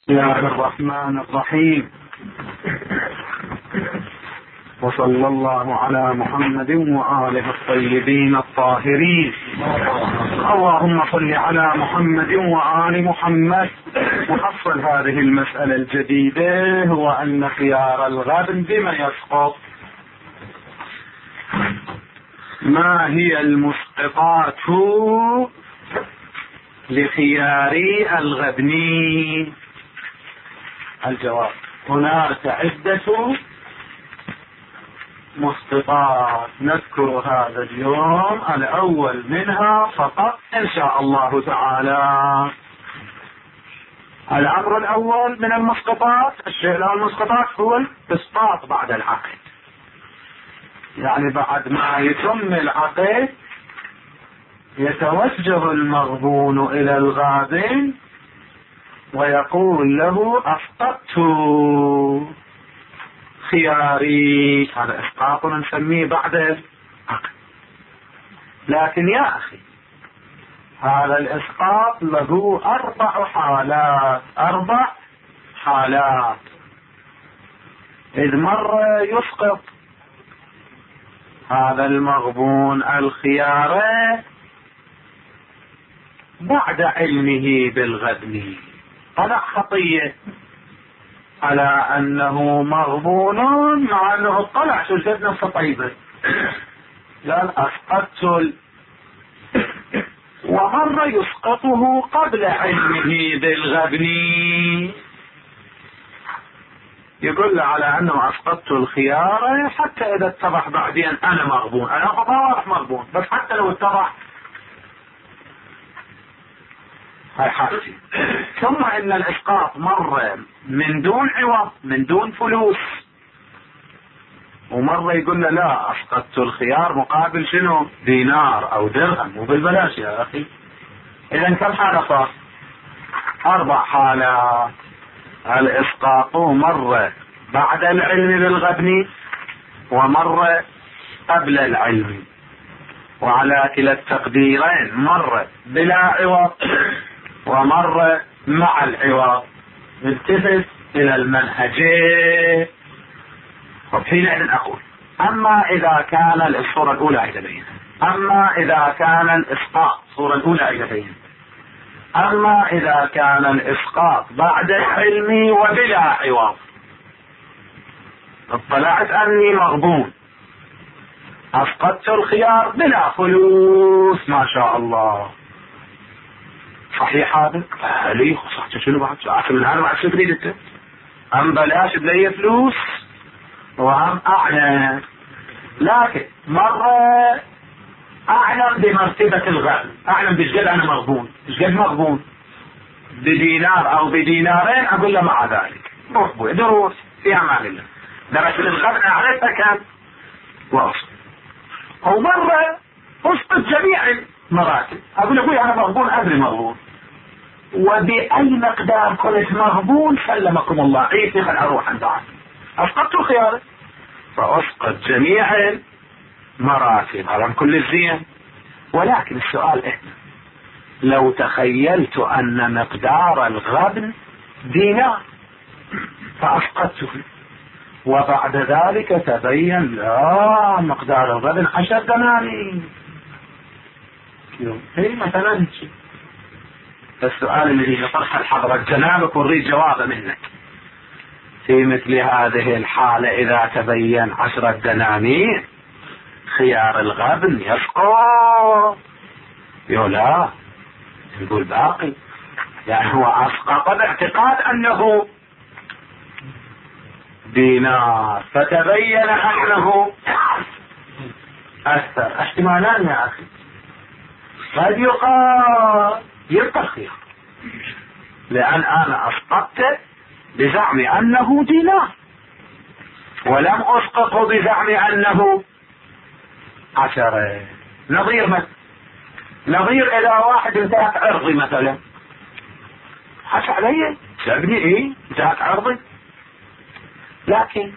بسم الله الرحمن الرحيم، وصلى الله على محمد وآله الطيبين الطاهرين. اللهم صل على محمد وآل محمد. نحصل هذه المسألة الجديدة، هو أن خيار الغبن بما يسقط. ما هي المسقطات لخيار الغبن؟ الجواب: هناك عدة مسقطات نذكر هذا اليوم الأول منها فقط إن شاء الله تعالى. الأمر الأول من المسقطات، الشيء المسقطات هو الإسقاط بعد العقد، يعني بعد ما يتم العقد يتوجه المغبون إلى الغابن ويقول له: أسقطت خياري. هذا إسقاط نسميه بعد العقد. لكن يا أخي، هذا الإسقاط له 4 حالات. 4 حالات. إذ مرة يسقط هذا المغبون الخيار بعد علمه بالغبن، طلع خطية على أنه مغبون مع أنه اطلع شو جد نفسه طيبة، قال أسقطت. ومرة يسقطه قبل علمه بالغبن، يقول له على أنه أسقطت الخيار حتى إذا اتضح بعدين أنا مغبون، أنا بطارح مغبون، بس حتى لو اتضح هاي حالتي. ثم ان الاسقاط مرة من دون عوض، من دون فلوس، ومرة يقول له لا، اسقطت الخيار مقابل شنو؟ دينار او درهم، وبالبلاش يا اخي. اذا كم حالة صار؟ 4 حالات. الاسقاط مرة بعد العلم بالغبن، ومرة قبل العلم، وعلى كلا التقديرين، مرة بلا عوض ومرة مع العوض. التفت الى المنهجين. حينئذ اقول: اما اذا كان الصورة الاولى عيدبين، اما اذا كان الاسقاط الصورة الاولى عيدبين، اما اذا كان الاسقاط بعد العلم وبلا عوض، اطلعت اني مغبون، اسقطت الخيار بلا فلوس، ما شاء الله، صحيح هذا؟ ليه صحت شنو بعد؟ عارف من هذا بعد شو تريد انت؟ ام بلاش بلي فلوس وهم اعلم. لكن مرة اعلم بمرتبة الغبن، اعلم بشقد انا مغبون، شقد مغبون، بدينار او بدينارين، اقول له مع ذلك روح بوي دروس في امان الله، درجة الغبن اعرفها كم واصل. او مرة اسقط جميع المراتب، اقول ابوي انا مغبون، ادري مغبون، وبأي مقدار كنت مغبون سلمكم الله، عيسى خل اروح عند عاد اسقطت الخيار، فاسقط جميع المراتب، هذا كل الزين. ولكن السؤال احنا لو تخيلت ان مقدار الغبن دينار فاسقطته، وبعد ذلك تبين لا، مقدار الغبن 10 دنانير، هي مثلا. السؤال الذي يطرح الحضرة جنابك ونريد جوابه منك: في مثل هذه الحالة إذا تبين 10 دنانير خيار الغبن يسقط؟ لا، نقول باقي، يعني هو أسقط باعتقاد أنه دينار، فتبين أنه أكثر. احتمالان يا أخي، قد يقال يبقى الخيار، لأن أنا أسقطت بزعم أنه دينار، ولم أسقطه بزعم أنه 10. نظير مثلا، نظير إذا واحد انتهت عرضي مثلا، حش علي سأبني إيه انتهت عرضي، لكن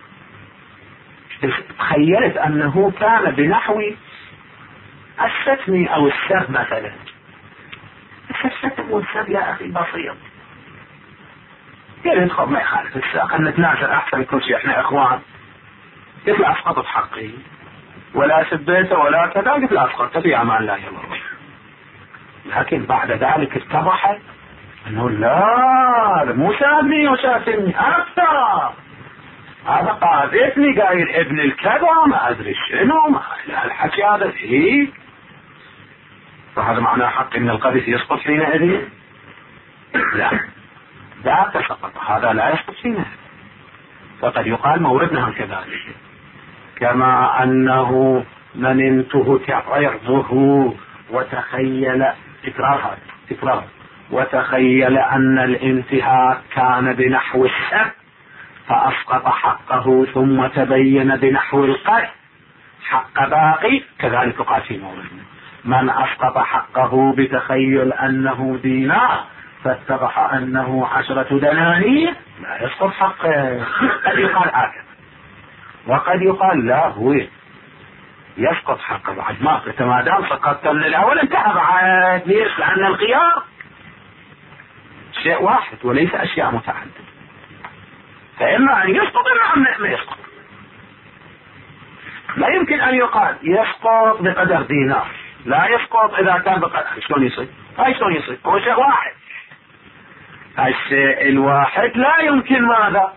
تخيلت أنه كان بنحو الستم أو السب مثلا. الستم والسب يا أخي بسيط، قلت خب ما يخالف الساق ان نتنازل احسن كل شيء احنا اخوان. قلت له اسقطت حقي ولا سبيته ولا كذا، قلت له اسقطت في امان الله يضر. لكن بعد ذلك اتضح انه لا مو سابني وشاتمني اكثر، هذا قاذفني قايل ابن الكذا ما ادري شنو ما الحكي هذا فيه. فهذا معناه حق ان القذف يسقط حينئذ؟ لا ذاك سقط، هذا لا يسقط حينئذ. فقد يقال موردنا كذلك، كما انه من انتهك عرضه وتخيل تكرار وتخيل ان الانتهاك كان بنحو السب فاسقط حقه ثم تبين بنحو القذف حق باقي، كذلك قال في موردنا من اسقط حقه بتخيل انه دينار فاتضح انه 10 دنانير لا يسقط حقه. قد يقال هكذا، وقد يقال لا هو يسقط حقه بعد ما ما دام سقطت من الاول انتهى بعد. ليش؟ لان الخيار شيء واحد وليس اشياء متعدده، فاما ان يسقط اما ان ما يسقط. لا يمكن ان يقال يسقط بقدر دينار، لا يسقط اذا كان بقدر. شلون يصير؟ شلون يصير؟ هو شيء واحد، الشيء الواحد لا يمكن ماذا؟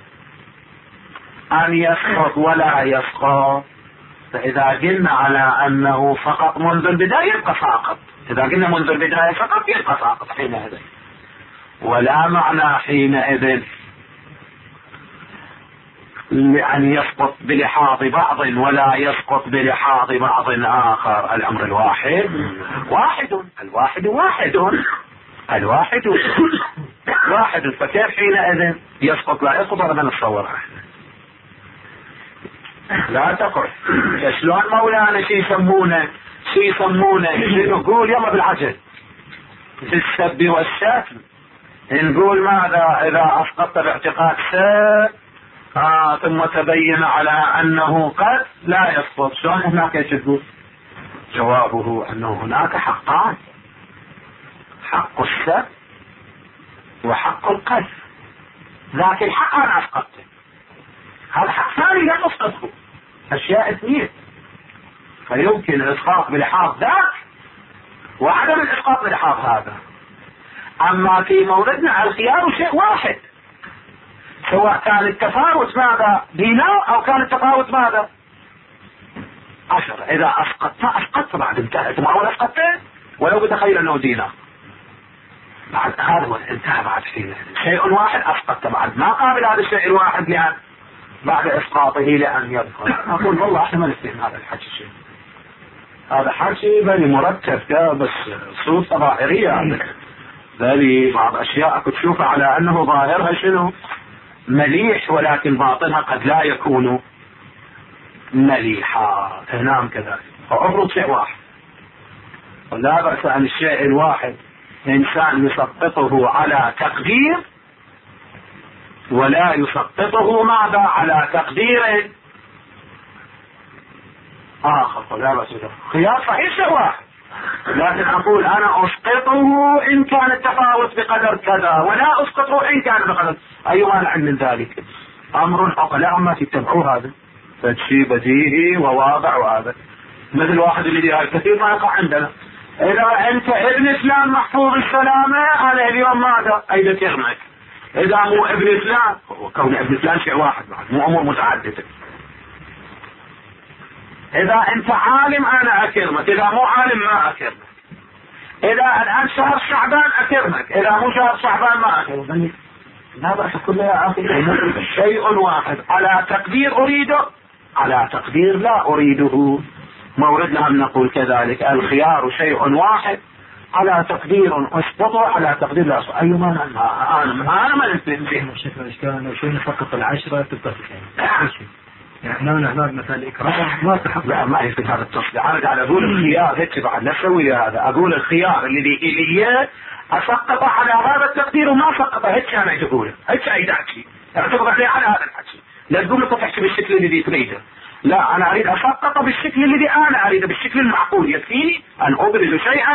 ان يسقط ولا يسقط. فاذا قلنا على انه فقط منذ البداية يبقى ساقط، اذا قلنا منذ البداية فقط يبقى ساقط حينئذ، ولا معنى حينئذ لأن يسقط بلحاظ بعض ولا يسقط بلحاظ بعض آخر. الأمر الواحد الواحد واحد، فكيف حينئذ يسقط لا يسقط؟ هذا نتصور لا تقع. شلون مولانا شي يسمونه نقول يلا بالعجل في السب والشتم، نقول ماذا إذا أسقطت باعتقاد سب ثم تبين على أنه قد لا يسقط، شلون هناك يجب؟ جوابه أنه هناك حقان، حق السب وحق القذف. ذاك الحق أنا أسقطته، هذا حق ثاني لا أسقطه، أشياء اثنين. فيمكن الإسقاط بلحاظ ذاك وعدم الإسقاط بلحاظ هذا. أما في موردنا الخيار شيء واحد، سواء كان التفاوت ماذا؟ دينار أو كان التفاوت ماذا؟ 10. إذا أسقطت بعد انتهت معول أسقطت ولو بتخيل أنه دينار بعد هذا انتهى بعد شيء واحد أسقطت بعد ما قابل هذا الشيء الواحد لأن بعد إسقاطه لأن يدخل. أقول والله احنا ما نستهم هذا الحكي شيء، هذا حكي بني مركب ده بس صوت ظاهرية ذلك بعض أشياء كنت تشوفها على أنه ظاهرها شنو مليح ولكن باطنها قد لا يكون مليحا. نعم كذلك. فأفرض شيء واحد ولا بأس عن الشيء الواحد إنسان يسقطه على تقدير ولا يسقطه ماذا على تقدير آخر، ولا بأس. خيار صحيح شيء واحد، لكن أقول أنا أسقطه إن كان التفاوت بقدر كذا ولا أسقطه إن كان بقدر. أي مانع من ذلك؟ أمر عقلاء ما تتبعوا هذا فشي بديهي وواضع. وهذا مثل واحد اللي هاي كثير ما يقع عندنا، إذا أنت ابن فلان محفوظ السلامة أنا اليوم ماذا أيضا يغمك، إذا مو ابن فلان كون ابن فلان شيء واحد بعد مو أمور متعددة. إذا أنت عالم أنا أكرمك، إذا مو عالم ما أكرمك، إذا الآن شهر شعبان أكرمك، إذا مو شهر شعبان ما أكرمك. لا بأس كله يا أخي شيء واحد على تقدير أريده على تقدير لا أريده. موردنا أن نقول كذلك الخيار شيء واحد على تقدير أسقطه على تقدير لا أسقطه. أي مانع؟ أنا ما نستلم فيه. شكرا الإشكال لو شوينا فقط 10 تبقى في شيء يعني هنا مثلا إكرام ما تحق. لا ما يصير هذا التصديق. أنا قاعد أقول الخيار هيك بعد لا أسوي هذا. أقول الخيار اللي أسقط على هذا التقدير وما سقط هيك أنا أقوله هيك أي داعي أعتبر عليه على هذا الحكي. لا تقول لك تحكي بالشكل الذي تريده، لا أنا أريد أسقط بالشكل الذي أنا أريده بالشكل المعقول. يكفيني أن أبرز شيئا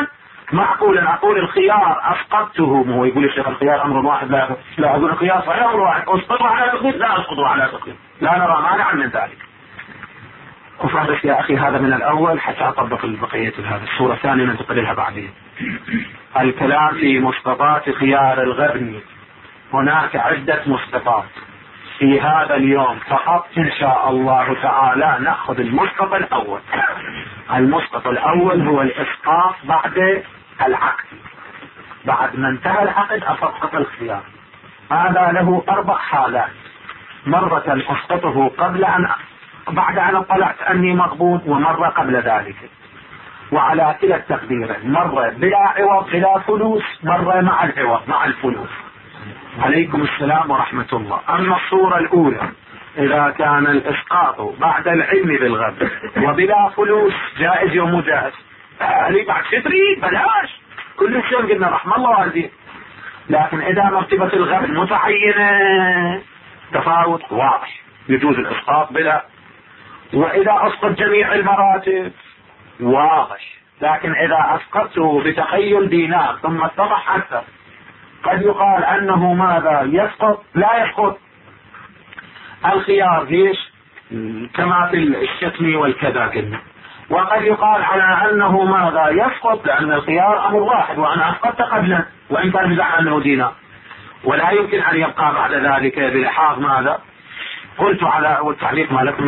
معقول أن أقول الخيار أسقطته، هو يقول الشيخ الخيار أمر واحد، لا أقول الخيار صحيح أمر واحد، أسقطه على تقدير، لا أسقطه على تقدير، لا نرى مانعا من ذلك. وفرس يا أخي هذا من الأول حتى أطبق البقية هذا. الصورة الثانية ننتقل لها بعدين. الكلام في مسقطات خيار الغبن. هناك عدة مسقطات في هذا اليوم فقط إن شاء الله تعالى نأخذ المسقط الأول. المسقط الأول هو الإسقاط بعد العقد، بعد ما انتهى العقد أسقط الخيار. هذا له 4 حالات. مرة أسقطه بعد أن اطلعت أني مغبون، ومرة قبل ذلك، وعلى كلا التقديرين، مرة بلا عوض بلا فلوس، مرة مع العوض مع الفلوس. عليكم السلام ورحمة الله. أما الصورة الأولى إذا كان الإسقاط بعد العلم بالغبن وبلا فلوس جائز يوم جائز، علي بعد شتري بلاش، كل شيء قلنا رحمة الله والدين. لكن إذا مرتبة الغبن متعينة تفاوت واضح يجوز الإسقاط بلا. وإذا أسقط جميع المراتب واضح. لكن إذا أسقطته بتخيل دينار ثم اتضح أكثر، قد يقال أنه ماذا يسقط لا يسقط الخيار ليش كما في الشتم والكذا قلنا، وقد يقال على أنه ماذا يسقط لأن الخيار أمر واحد وأنا أسقطت قبله وإن كان بزعم أنه دينار، ولا يمكن أن يبقى بعد ذلك بلحاظ ماذا قلت على والتعليق مالكم.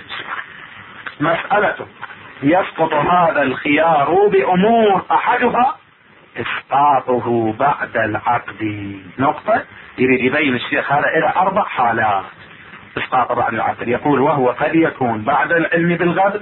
مسألة يسقط هذا الخيار بأمور أحدها إسقاطه بعد العقد. نقطة يريد يبين الشيخ هذا إلى 4 حالات إسقاط بعد العقد. يقول وهو قد يكون بعد العلم بالغبن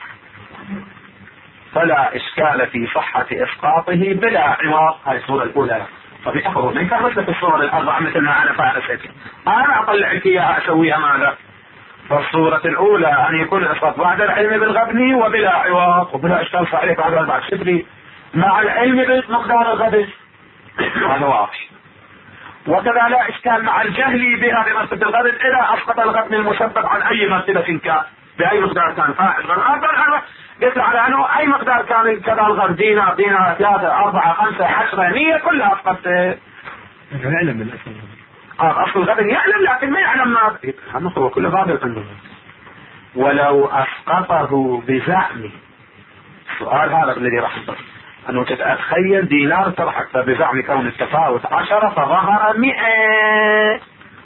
فلا إشكال في صحة إسقاطه بلا عوض. هذه الصورة الأولى. طب أخذوا من كان مثل في الصورة ال4 مثل ما أنا فارست أنا أطلع لك إياها أسويها ماذا. فالصورة الأولى أن يكون الإسقاط بعد العلم بالغبن وبلا عوض وبلا إشكال صحيح بعد شبري مع العلم بمقدار الغبن، هذا واضح. وكذا لا إشكال مع الجهل بها بمرتبة الغبن إذا أسقط الغبن المسبب عن أي مرتبة كان بأي مقدار كان فاعل قلت على أنه أي مقدار كان كذا الغبن دينار 3 4 5 10 100 كلها أسقط. يعلم بالأصل أصل الغبن يعلم لكن ما يعلم ما هو كله باب عنده. ولو أسقطه بزعم، السؤال هذا الذي راح يصير أنه تتخيل دينار ترحك فبزعم كون التفاوت 10 فظهر 100،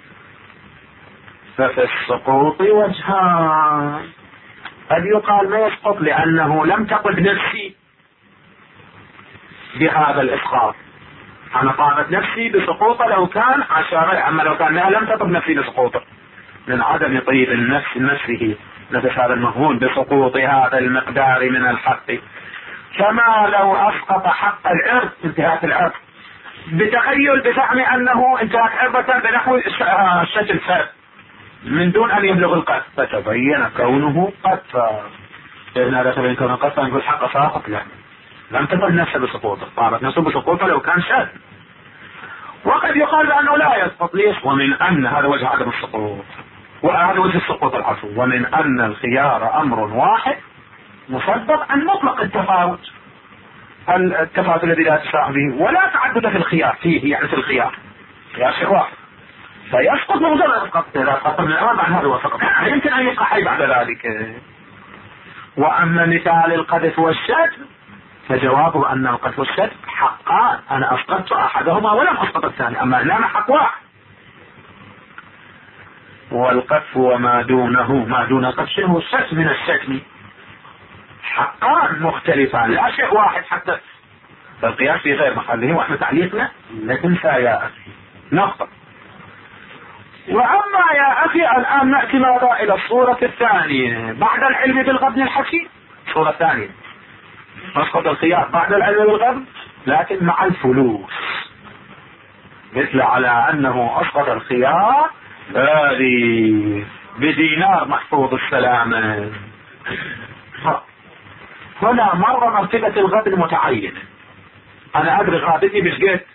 ففي السقوط وجهان. قد يقال ما يسقط لأنه لم تقل نفسي بهذا الإسقاط، أنا طابت نفسي بسقوطه لو كان 10، أما لو كان لم تطب نفسي بسقوطه من عدم طيب النفس نفسه نفس هذا المهون بسقوط هذا المقدار من الحق. كما لو أسقط حق العرض انتهاك العرض بتخيل بزعم أنه انتهاك عرضة بنحو الشكل فرد من دون أن يبلغ القذف فتبين كونه قذفا. إذن هذا تبين كونه قذفا نقول حق ساقط، لا لم تكن نفسه بسقوطه، طابت نفسه بسقوطه لو كان شاذ. وقد يقال بأنه لا يسقط ليش؟ ومن أن هذا وجه عدم السقوط وهذا وجه السقوط العفو. ومن أن الخيار أمر واحد مسبب عن مطلق التفاوت، التفاوت الذي لا تساء به ولا تعدد في الخيار فيه، يعني في الخيار شيء واحد فيسقط مجرد اسقاط. اذا اسقط من الامام عن هذا وسقط يمكن ان يبقى حي بعد ذلك. واما مثال القذف والشتم فجوابه ان القذف والشتم حقان، انا اسقطت احدهما ولم اسقط الثاني، اما هنا حق واحد. والقذف وما دونه ما دون القذف هو الشتم من الشتم، حقان مختلفان لا شيء واحد حتى. فالقياس في غير محله واحنا تعليقنا لا تنسى يا اخي نقطة. واما يا اخي الان نأتي ماذا الى الصورة الثانية بعد العلم بالغبن الحكيم. الصورة الثانية مسقط الخيار بعد العلم بالغبن لكن مع الفلوس، مثل على انه اسقط الخيار هذه بدينار محفوظ السلامة. هنا مرة مرتبة الغبن متعينة، انا ادري غابتي بشقيت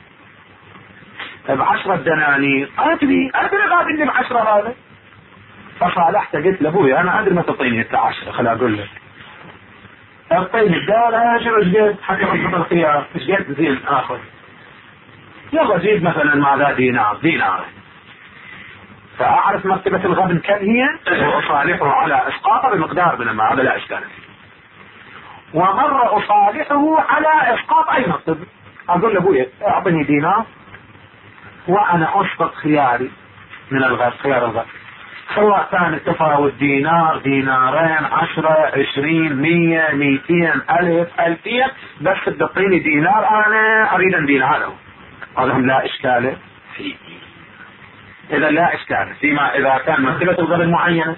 ب10 دنانير، ادري غابني ب10 هذا، فصالحت قلت لابوي انا ادري ما تعطيني انت 10 خل اقول لك اعطيني الدار شوف ايش قد حتى اضبط الخيار ايش قد زين اخذ يلا زيد مثلا ماذا دينار فاعرف مرتبة الغبن كم هي واصالحه على اسقاطه بمقدار من المال لا اشكال فيه. ومرة اصالحه على اسقاط اي مرتبة اقول له ابويا اعطني دينار وانا اسقط خياري من الغبن خيار الغبن سواء كان التفاوت دينار دينارين 10 20 100 200 1000 2000 بس تدقيني دينار انا اريد ان ديناره قال لهم لا اشكال فيه. اذا لا اشكال فيما اذا كان مرتبة الغبن معينة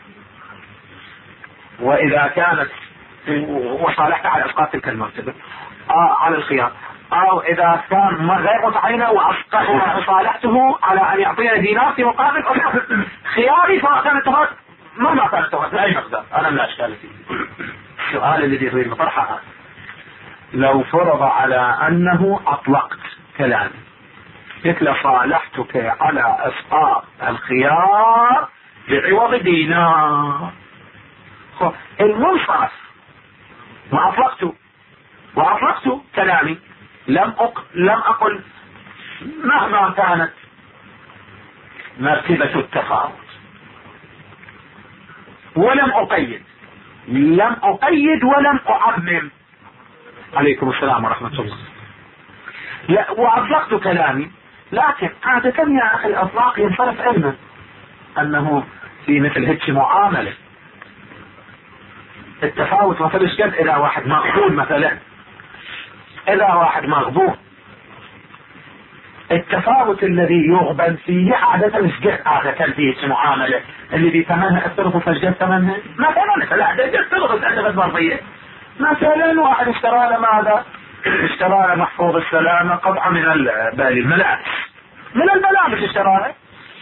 واذا كانت وصالحت على اسقاط تلك المرتبة على الخيار او اذا كان غير متعينة وصالحته على ان يعطيني دينار في مقابل خياري سواء كان التفاوت مهما كان التفاوت باي مقدار انا لا اشكال فيه. السؤال الذي يريد مطرحه لو فرض على انه اطلقت كلامي مثل صالحتك على اسقاط الخيار بعوض دينار المنصرف واطلقت كلامي لم اقل مهما كانت مرتبة التفاوت ولم اقيد ولم اعمم عليكم السلام ورحمة الله لا واطلقت كلامي لكن عادة يا اخي الاطلاق ينصرف علما انه في مثل هيك معاملة التفاوت مثل اشكال اذا واحد مغبون مثلا التفاوت الذي يغبن فيه عادة اشكال عادة فيه معاملة اللي بثمنها الثلث فاشكال ثمنها مثلا عادة الثلث عندما مرضية مثلا واحد اشترى له ماذا اشترى له محفوظ السلامة قطعة من الملابس اشتراها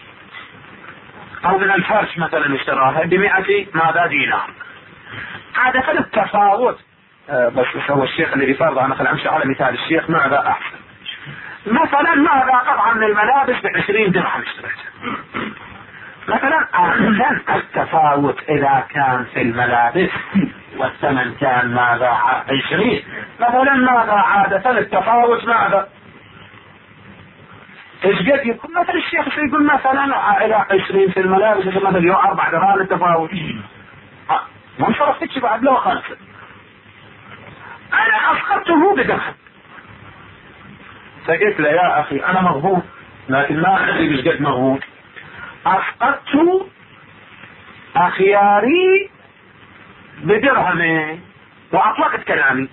او من الفرش مثلا اشتراها ب100 ماذا دينار عادة التفاوت بس هو الشيخ اللي بيفرض انا امشي على مثال الشيخ ماذا احسن مثلا ماذا قطعة من الملابس ب20 درهم اشتريتها مثلا عادة التفاوت اذا كان في الملابس والثمن كان ماذا 20 مثلا ماذا عادة التفاوت ماذا ايش قد يكون مثلا الشيخ يقول مثلا الى 20 في الملابس مثلا اليوم 4 درهم التفاوت ما انصرفتش بعد لو 5 انا اسقطته بدرهم فقلت له يا اخي انا مغبون لكن ما ادري ايش قد مغبون اسقطت اخياري بدرهم واطلقت كلامي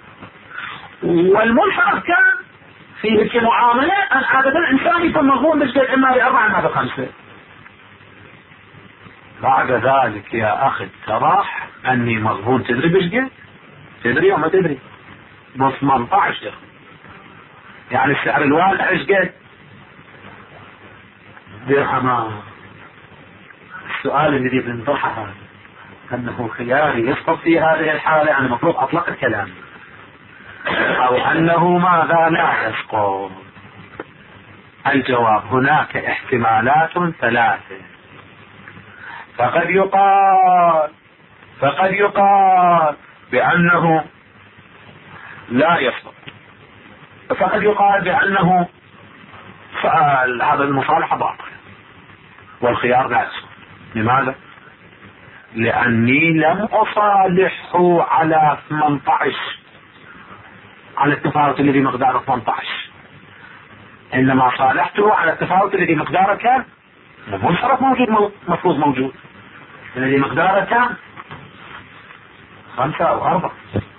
والمنصرف كان فيه كمعاملة ان عادة الانسان يكون مغبون بس قد اما ب4 اما ب5 بعد ذلك يا اخي اتضح اني مغبون تدري بش قد تدري وما تدري ب 18 يعني السعر الواقع ايش قد درهم. السؤال الذي بنطرحه انه خياري يسقط في هذه الحالة يعني المفروض اطلق الكلام او انه ماذا لا يسقط. الجواب هناك احتمالات 3 فقد يقال بانه لا يسقط فقد يقال بانه هذا المصالحة باطل والخيار لا يسقط. لماذا؟ لاني لم اصالحه على 18 على التفاوت الذي مقداره 18 انما صالحته على التفاوت الذي مقداره كان المنصرف موجود مفروض موجود الذي مقداره كان 5 أو 4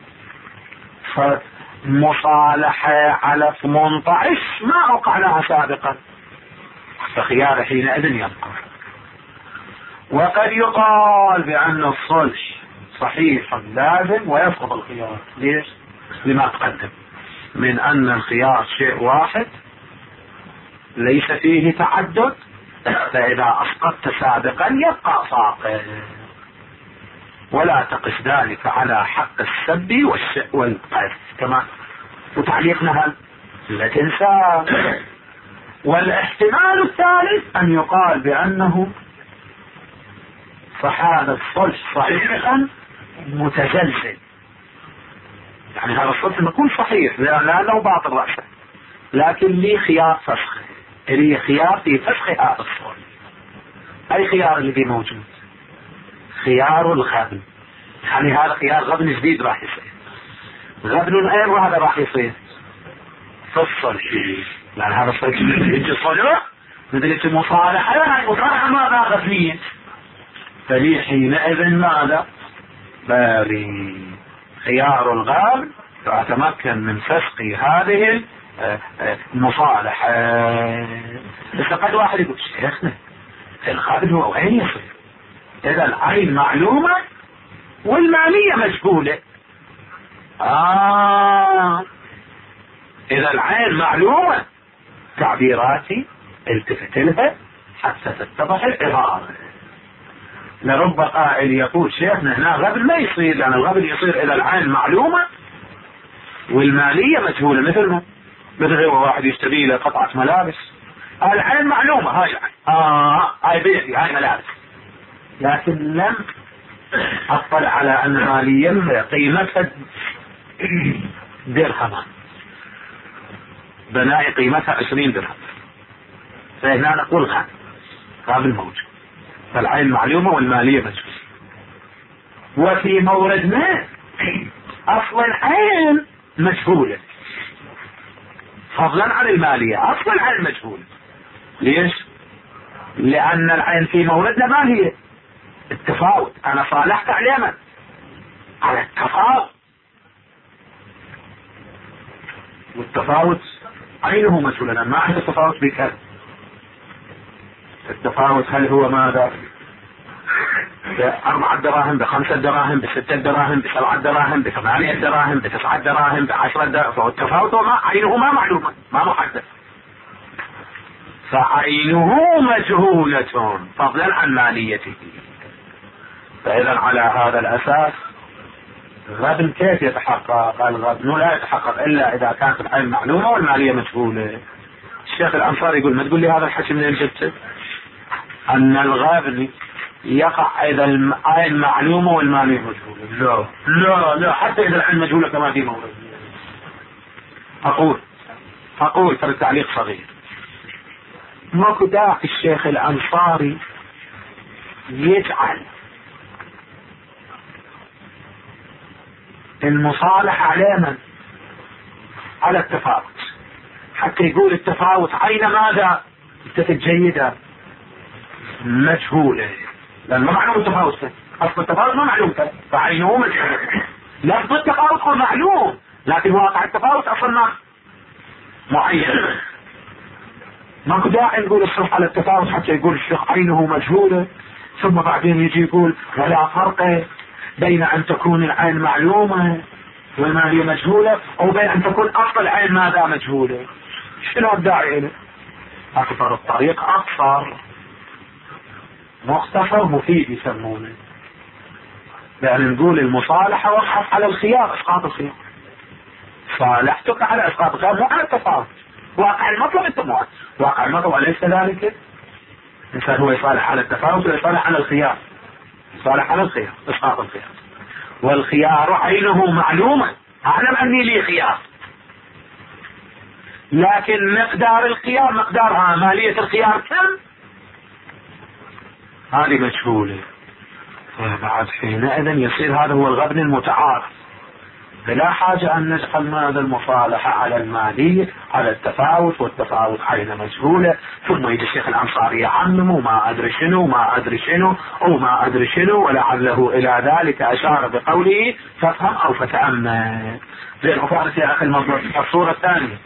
فمصالحة على 18 ما اوقعناها سابقا فخيار حينئذ يبقى. وقد يقال بان الصلح صحيح لازم ويسقط الخيار. ليش؟ لما تقدم من ان الخيار شيء واحد ليس فيه تعدد فاذا اسقطت سابقا يبقى ساقط ولا تقس ذلك على حق السب والقذف كما وتعليقنا لا تنسى. والاحتمال الثالث ان يقال بانه فهذا الصلح صحيحا متزلزل يعني هذا الصرف يكون صحيح لأنه باطل رأسه، لكن لي خيار فسخ، لي خيار في فسخ هذا الصرف. أي خيار اللي موجود؟ خيار الغبن. يعني هذا خيار غبن جديد راح يصير. غبن أين وهذا راح يصير؟ في الصلح، لأن هذا الصلح يجي صلح مثل المصالحة، لا المصالحة ماذا غبنية، فلي حينئذ ماذا؟ باري خيار الغبن فأتمكن من فسخ هذه المصالحة. بس قد واحد يقول شيخنا الغبن هو وين يصير؟ إذا العين معلومة والمالية مجهولة. إذا العين معلومة تعبيراتي التفت لها حتى تتضح العبارة. لرب قائل يقول شيخنا هنا غبن ما يصير، لأن الغبن يصير إذا العين معلومة والمالية مجهولة. مثل هو واحد يشتري له قطعة ملابس، العين معلومة هاي العين هاي بيتي هاي ملابس، لكن لم أطلع على أن مالية قيمتها درهمان، بناء قيمتها 20 درهم، فهنا نقول غبن موجود، فالعين معلومة والمالية مجهولة. وفي مورد ما أصل العين مجهولة فضلا عن المالية، أصل العين مجهولة. ليش؟ لأن العين في موردنا ما هي التفاوت، أنا صالحت على من؟ على التفاوت، والتفاوت عينه مجهولة، لأن ما عند التفاوت بكذا. التفاوت هل هو ماذا؟ ب4 دراهم، ب5 دراهم، ب6 دراهم، ب7 دراهم، ب8 دراهم، ب9 دراهم، ب10 دراهم. فالتفاوت عينه ما معلومة، ما محدد، فعينه مجهولة فضلا عن ماليته. فإذا على هذا الأساس غبن كيف يتحقق؟ الغبن لا يتحقق إلا إذا كانت العين معلومة والمالية مجهولة. الشيخ الأنصاري يقول ما تقول لي هذا الحكي منين جبته؟ أن الغبن يقع إذا العين معلومة والمالية مجهولة. لا حتى إذا العين مجهولة كما في مورد. أقول ترى تعليق صغير، ماكو داعي الشيخ الأنصاري يجعل المصالحة على من؟ على التفاوت، حتى يقول التفاوت عين ماذا؟ جيدة مجهولة، لأن ما معلوم التفاوت، أصل التفاوت ما معلوم فعينه مجهولة. لفظ التفاوت هو معلوم لكن واقع التفاوت أصلا ما معين. ماكو داعي نقول الصرف على التفاوت حتى يقول الشيخ عينه مجهولة، ثم بعدين يجي يقول ولا فرق بين أن تكون العين معلومة والمالية مجهولة أو بين أن تكون أصل العين ماذا مجهولة. شنو الداعي له؟ أكثر الطريق أقصر، مختصر مفيد يسمونه، لأن نقول المصالحة وقعت على الخيار، إسقاط الخيار، صالحتك على إسقاط الخيار مو على التفاوت. واقع المطلب انت موافق، واقع المطلب أليس ذلك؟ الإنسان هو يصالح على التفاوت ويصالح على الخيار، يصالح على الخيار، إسقاط الخيار، والخيار عينه معلومة، أعلم أني لي خيار، لكن مقدار الخيار مقدارها مالية الخيار كم؟ هذه مجهولة. بعد حينئذ يصير هذا هو الغبن المتعارف، فلا حاجة أن نجعل ماذا المصالحة على المالية على التفاوت، والتفاوت عين مجهولة، ثم يجي الشيخ الأنصاري يعمم وما أدري شنو ما أدري شنو أو ما أدري شنو، ولعله إلى ذلك أشار بقوله فافهم أو فتأمل. زين وفارس يا أخي المنظر الصورة الثانية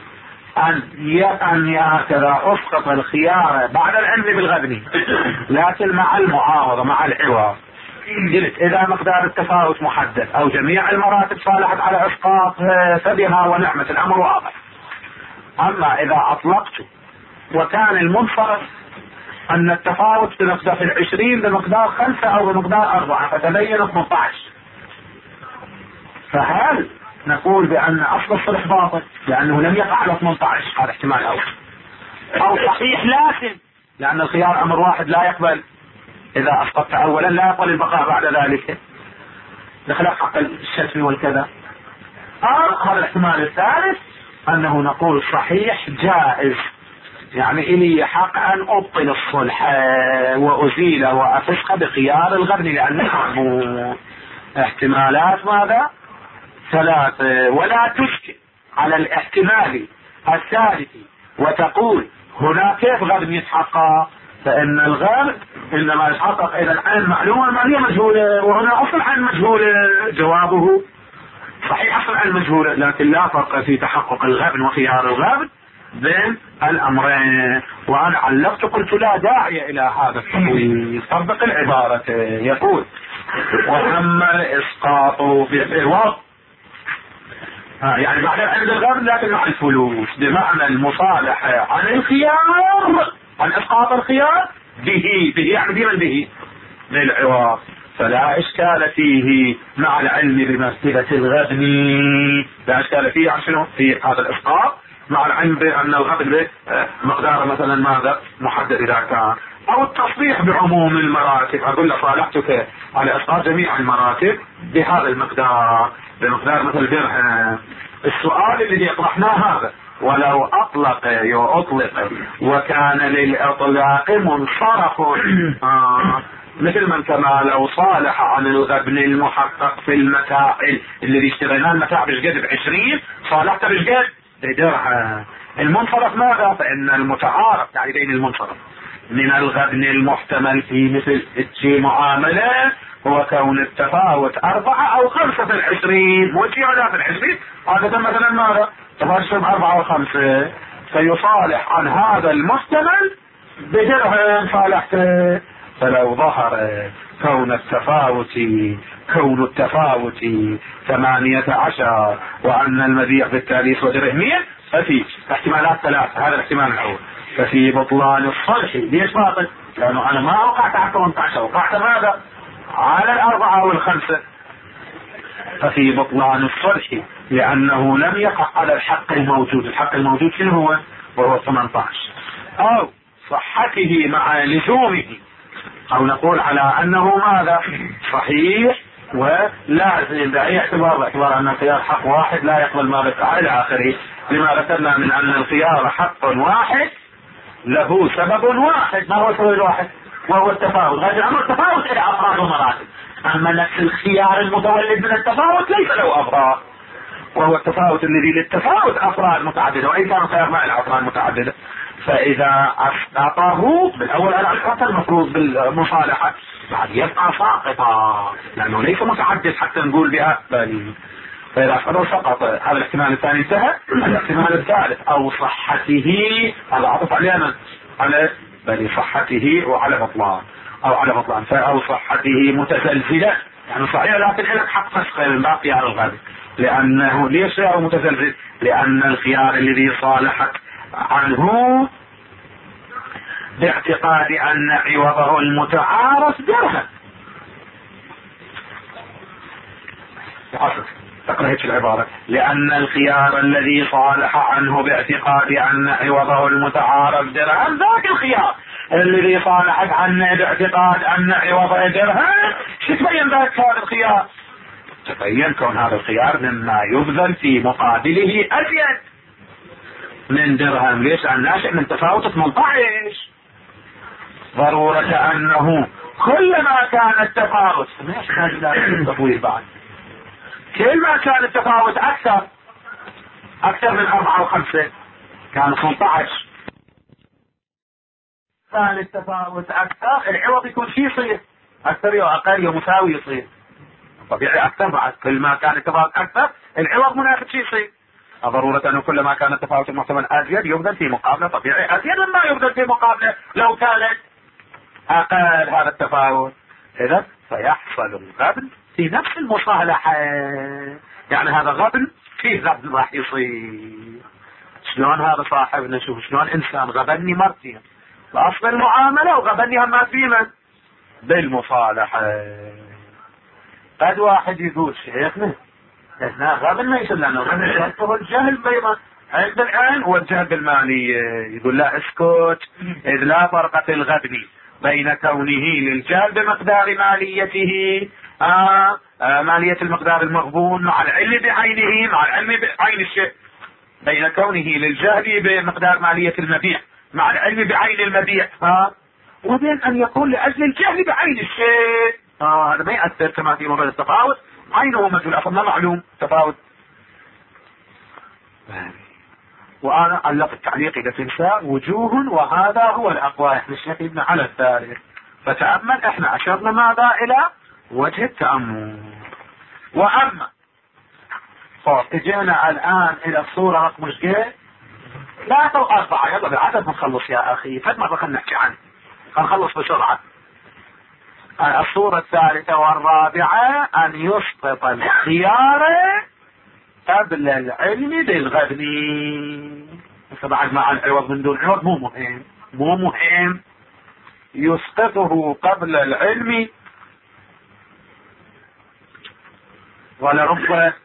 أن هكذا أسقط الخيار بعد العلم بالغبن لكن مع المعارضة مع العوض. قلت إذا مقدار التفاوت محدد أو جميع المراتب صالحت على إسقاط فبها ونعمة، الأمر واضح. أما إذا أطلقت وكان المنصرف أن التفاوت بمقدار 20 بمقدار 5 أو بمقدار 4 فتبين 18، فهل نقول بأن أصل الصلح باطل لأنه لم يقع على 18؟ هذا احتمال أو صحيح لازم، لأن الخيار أمر واحد لا يقبل، إذا أسقطت أولا لا يقبل البقاء بعد ذلك، بخلاف حق الشتم والكذا. هذا الاحتمال الثالث انه نقول صحيح جائز، يعني إلي حق أن أبطل الصلح وأزيله وأفسخ بخيار الغبن، لأنه احتمالات ماذا؟ ثلاثة. ولا تشكل على الاحتمال الثالث وتقول هنا كيف غبن يتحقق؟ فإن الغبن إنما يتحقق إذا العين معلومة المالية مجهولة، وهنا أصل عين مجهولة. جوابه صحيح أصل عين مجهولة، لكن لا فرق في تحقق الغبن وخيار الغبن بين الأمرين. وأنا علقت قلت لا داعي إلى هذا التطويل، طبق العبارة. يقول وأما الإسقاط بالعوض، يعني بعد عند الغبن لكن مع الفلوس، بمعنى المصالحة عن الخيار، عن إسقاط الخيار به يعني بمن به بالعوض، فلا إشكال فيه مع العلم بمرتبة الغبن. لا إشكال فيه عشان في هذا الإسقاط مع العلم بأن الغبن مقدار مثلا ماذا محدد إذا كان، أو التصريح بعموم المراتب. أقول له صالحتك على إسقاط جميع المراتب بهذا المقدار، بمقدار مثل درهم. السؤال الذي اطرحناه هذا، ولو أطلق وكان للإطلاق منصرف مثل من كما لو صالح عن الغبن المحقق في المتاع الذي اشتريناه، المتاع بشقد ب20 صالحت بشقد بدرهم. المنصرف ماذا؟ فإن المتعارف يعني بين المنصرف من الغبن المحتمل في مثل الشيء معاملة هو كون التفاوت 4 أو 5 في 20، وشيء على في 20 هذا مثلا ماذا؟ تفاوت 4 و5، فيصالح عن هذا المحتمل بدرهم صالحته. فلو ظهر كون التفاوت 18 وأن المبيع بالتالي ودرهمين، ففي احتمالات ثلاثة. هذا الاحتمال الأول. ففي بطلان الصلح. ليش باطل؟ لأنه أنا ما وقعت على 18، وقعت ماذا؟ على 4 و5. ففي بطلان الصلح لأنه لم يقع على الحق الموجود. الحق الموجود شنو هو؟ وهو 18. أو صحته مع لزومه، أو نقول على أنه ماذا؟ صحيح ولازم بأي اعتبار، باعتبار أن الخيار حق واحد لا يقبل ما بالتعالى إلى آخره، لما ذكرنا من أن الخيار حق واحد له سبب واحد. ما هو السبب الواحد؟ وهو التفاوت. غير أمر التفاوت إلى أفراد ومراتب، أما نفس الخيار المتولد من التفاوت ليس له أفراد، وهو التفاوت الذي للتفاوت أفراد متعددة، وإن كان الخيار ما له أفراد متعددة. فإذا أسقطه بالأول على الأسقاط المفروض بالمصالحة بعد يبقى ساقطا، لأنه ليس متعدد حتى نقول بها بل. فإذا أسقطه سقط. هذا الاحتمال الثاني انتهى. الاحتمال الثالث أو صحته، هذا عطف علينا على بل صحته وعلى بطلان، أو على بطلان. فأو صحته متزلزلة، يعني صحيح لكن لك حق فسخ الباقي على الغالب. لأنه ليش خيار متزلزل؟ لأن الخيار الذي صالحت عنه باعتقاد أن عوضه المتعارف درهم. تقرأ هيك العبارة. لأن الخيار الذي صالح عنه باعتقاد أن عوضه المتعارف درهم ذاك الخيار الذي صالحت عنه باعتقاد أن عوضه درهم. شو تبين ذاك هذا الخيار؟ تبين كون هذا الخيار مما يبذل في مقابله أزيد من درهم. ليش؟ الناشئ من تفاوت 18. ضرورة أنه كلما كان التفاوت ما يحتاج إلى التطويل بعد، كل ما كان التفاوت أكثر من 4 و5 كان 18، كان التفاوت أكثر العوض يكون شيء يصير أكثر أو أقل أو مساوي يصير طبيعي أكثر. بعد كل ما كان التفاوت أكثر العوض مناسب شيء يصير. ضرورة أنه كلما كان التفاوت المحتمل أزيد يبذل في مقابله طبيعي أزيد مما يبذل في مقابله لو كانت أقل هذا التفاوت. إذا فيحصل الغبن في نفس المصالحة. يعني هذا غبن فيه غبن راح يصير. شلون هذا صاحبنا؟ شوف شلون إنسان غبني مرتين بأصل المعاملة وغبني هم فيما بالمصالحة. قد واحد يقول شيخنا احنا غبن ما يصير لنا غبن يشرطه الجهل بيضا عند العين والجهل بالمالية. يقول لا اسكت، إذ لا فرق في الغبن بين كونه للجهل بمقدار ماليته مالية المقدار المغبون مع العلم بعينه مع العلم بعين الشيء، بين كونه للجهل بمقدار مالية المبيع مع العلم بعين المبيع، وبين ان يكون لاجل الجهل بعين الشيء، هذا ما يأثر كما في موضوع التفاوت، عينه مجهول اصلا ما معلوم تفاوت. وانا علق التعليق اذا تنسى وجوه، وهذا هو الاقوى، احنا شهدنا على الثالث، فتأمل احنا اشرنا ماذا الى وجه التأمل. واما اجينا الان الى الصورة رقم جي 3 و4، يلا بالعدد نخلص يا اخي، فد مرة خلنا نحكي عنه، نخلص بسرعة. الصورة الثالثة والرابعة ان يسقط الخيار قبل العلم بالغبن. بعد مع العوض من دون عوض مو مهم، يسقطه قبل العلم. ولرب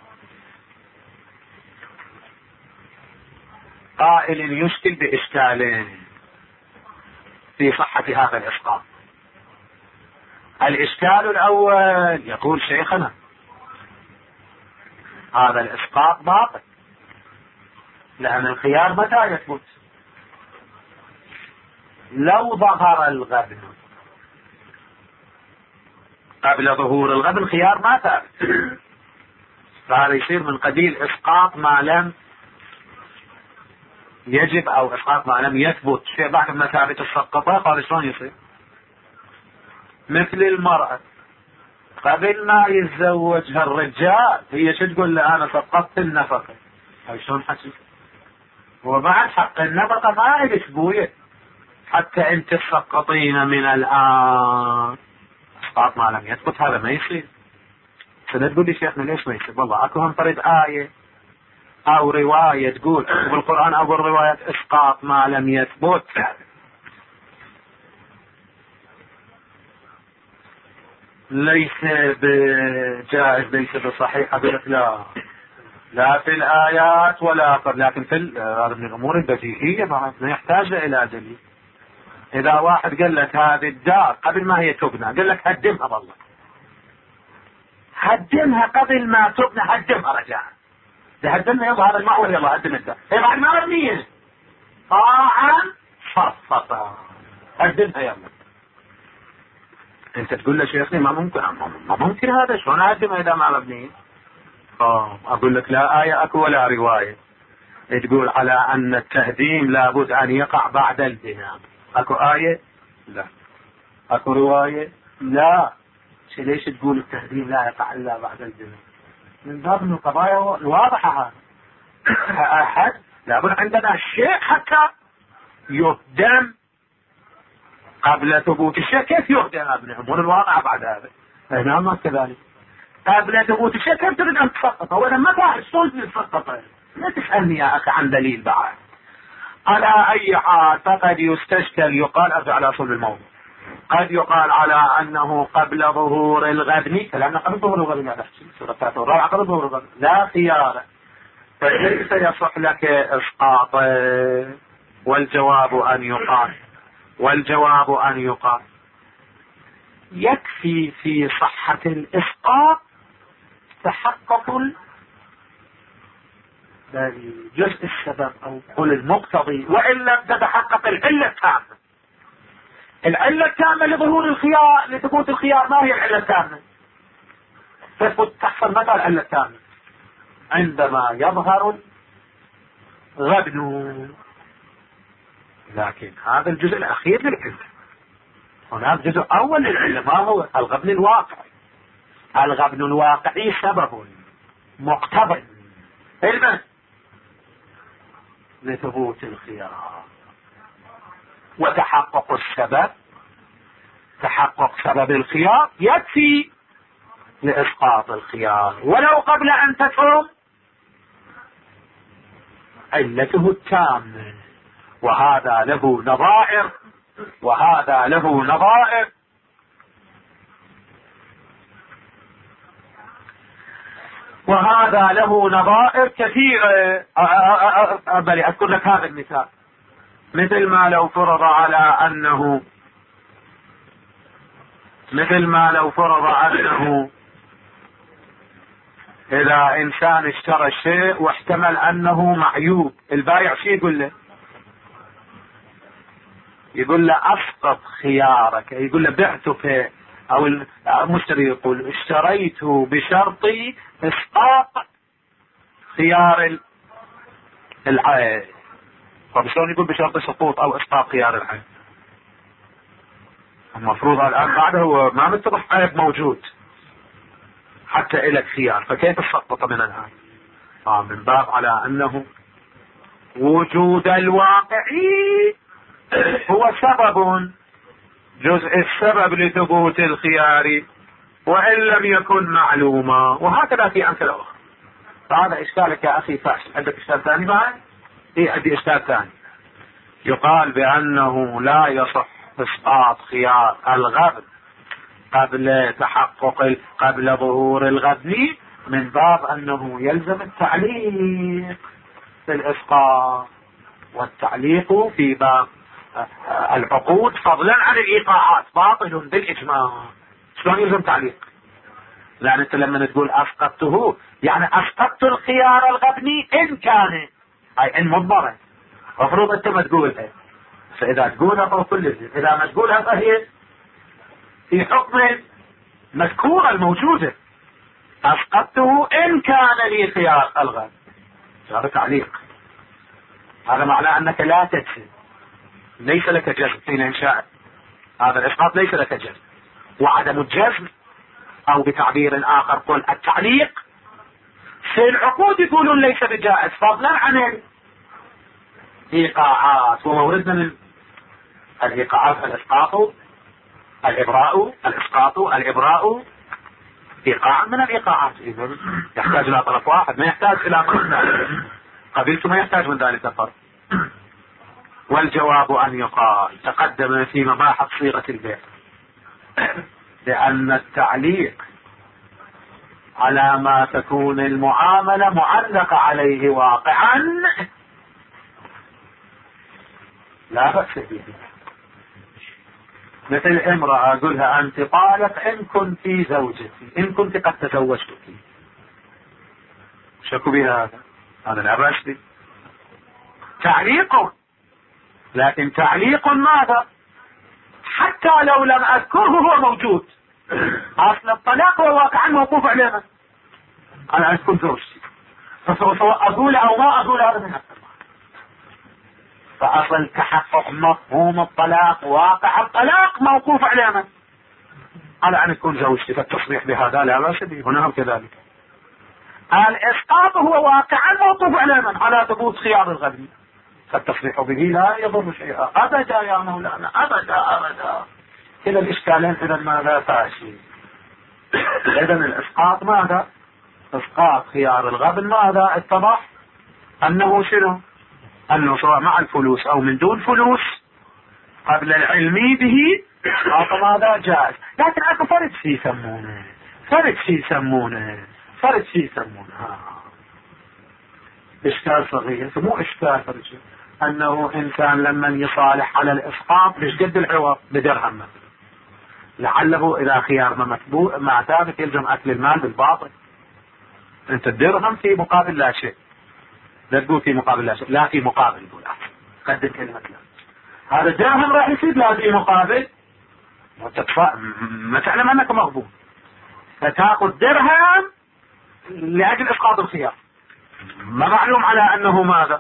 قائل يشكل بإشكالين في صحة هذا الإسقاط. الإشكال الأول يقول شيخنا هذا الإسقاط باطل، لأن الخيار متى يثبت؟ لو ظهر الغبن. قبل ظهور الغبن خيار ما ثابت، فهذا يصير من قبيل إسقاط ما لم يجب أو إسقاط ما لم يثبت. شيء بعد ما ثابت السقطة، قال شلون يصير؟ مثل المرأة قبل ما يتزوجها الرجال هي شو تقول له؟ أنا سقطت النفقة. هاي شلون حكي؟ وبعد حق النفقة ما إلك بويه حتى انت تسقطين من الآن. إسقاط ما لم يثبت هذا ما يصير. تقول لي شيخنا ليش ما يصير؟ والله اكو هم طريد آية أو رواية تقول بالقرآن أو بالروايات إسقاط ما لم يثبت. ليس بجائز ليس بصحيح. أقول لك لا في الآيات ولا لكن في هذا من الأمور البديهية ما يحتاج إلى دليل. إذا واحد قال لك هذه الدار قبل ما هي تبنى، قال لك هدمها، والله هدمها قبل ما تبنى، هدمها رجاء، هدمها يلا هذا المعول، يلا هدم الدار، هي بعد ما مبنية طاعا فرصة، هدمها يلا. انت تقول له شيخني ما ممكن هذا، شلون هدمها اذا ما مبنية؟ اقول لك لا آية اكو ولا رواية تقول على ان التهديم لابد ان يقع بعد البناء. اكو آية؟ لا. اكو رواية؟ لا. ليش تقول التهديم لا يقع الا بعد البناء؟ من باب من القضايا الواضحة. احد لابد عندنا الشيء حتى يهدم قبل ثبوت الشيء. كيف يهدم ابن الامور الواقعة بعد هذا؟ نعم كذلك. قبل ثبوت الشيء كيف تريد ان تسقطه؟ واذا ما تعرف شلون تسقطه لا تسألني يا اخي عن دليل بعد. على اي حال فقد يستشكل، يقال ارجع على اصول الموضوع، قد يقال على انه قبل ظهور الغبن، كلامنا قبل ظهور الغبن لا تحكي سورة 3 قبل ظهور الغبن لا خيار، فليس يصح لك اسقاط. والجواب ان يقال يكفي في صحة الاسقاط تحقق جزء السبب او قل المقتضي، وان لم تتحقق العلة التامة. العلة التامة لظهور الخيار، لثبوت الخيار، ما هي العلة التامة؟ تحصل متى العلة التامة؟ عندما يظهر الغبن. لكن هذا الجزء الأخير للعلة، هناك جزء أول للعلة، ما هو الغبن الواقعي. الغبن الواقعي سبب مقتضي علما لثبوت الخيار، وتحقق السبب، تحقق سبب الخيار يكفي لإسقاط الخيار ولو قبل أن تتم علته التامة. وهذا له نظائر وهذا له نظائر. وهذا له نظائر كثيرة. بل أذكر لك هذا المثال، مثل ما لو فرض على أنه مثل ما لو فرض انه اذا انسان اشترى شيء واحتمل انه معيوب، البايع شو يقول له؟ يقول له اسقط خيارك، يقول له بعتك، او المشتري يقول اشتريت بشرط اسقاط خيار العين. طب شلون يقول بشرط سقوط او اسقاط خيار العين؟ المفروض الان بعده هو ما متضح عيب موجود حتى لك خيار، فكيف تسقط من الان؟ من باب على انه وجود الواقعي هو سبب، جزء السبب لثبوت الخيار وان لم يكن معلوما، وهكذا في امثله اخرى. فهذا اشكالك يا اخي فاشل. عندك اشكال ثاني معي؟ عندي اشكال ثاني. يقال بانه لا يصح اسقاط خيار الغبن قبل ظهور الغبن، من باب انه يلزم التعليق في الاسقاط، والتعليق في باب العقود فضلا عن الايقاعات باطل بالاجماع. شلون يلزم تعليق؟ لان انت لما تقول اسقطته يعني اسقطت الخيار الغبني ان كان، اي ان مضمرا، المفروض انت ما تقولها. فاذا تقولها فهو كل شيء، اذا ما تقولها فهي في حكم مذكورة الموجودة. اسقطته ان كان لي خيار الغبن، هذا تعليق. هذا معناه انك لا تجزم، ليس لك جزم حين انشاء هذا الاسقاط، ليس لك جزم. وعدم الجزم او بتعبير اخر قل التعليق في العقود يقولون ليس بجائز فضلا عن الايقاعات، وموردنا من الايقاعات الاسقاط الابراء، الاسقاط الابراء ايقاع من الايقاعات، اذا يحتاج الى طرف واحد، ما يحتاج الى طرف ثاني. قبلت ما يحتاج من ذلك الطرف. والجواب ان يقال تقدم في مباحث صيغة البيع لان التعليق على ما تكون المعاملة معلقة عليه واقعا لا بأس به. مثل امرأة اقولها انت طالق ان كنت زوجتي، ان كنت قد تزوجتك، شكو بها هذا لا بأس به، تعليق. لكن تعليق ماذا؟ حتى لو لم اذكره هو موجود. اصل الطلاق هو واقعا موقوف علينا، انا كنت زوجتي، فسواء اقول او ما اقول هذا من الطلاق. فاصل تحقق مفهوم الطلاق، واقع الطلاق موقوف علينا على ان تكون زوجتي، فالتصريح بهذا لا باس به. هنا كذلك الاسقاط هو واقعا موقوف علينا على ثبوت خيار الغبن، فالتصريح به لا يضر شيئا ابدا يا مولانا، ابدا. كلا الاشكالين اذا ماذا فاشل؟ اذا الاسقاط ماذا؟ اسقاط خيار الغبن ماذا اتضح؟ انه شنو؟ انه سواء مع الفلوس او من دون فلوس قبل العلم به ماذا جائز. لكن اكو فرد شيء يسمونه اشكال صغير، مو اشكال فرد شيء، انه انسان لما يصالح على الاسقاط مش قد العوض بدرهم مثلا، لعله اذا خيار ما ثابت يلزم اكل المال بالباطل. انت الدرهم في مقابل لا شيء، لا تقول في مقابل لا شيء، لا في مقابل، يقول قدم كلمة لا، هذا الدرهم راح يصير لا في مقابل، ما تعلم انك مغبون، فتاخذ درهم لاجل اسقاط الخيار، ما معلوم على انه ماذا؟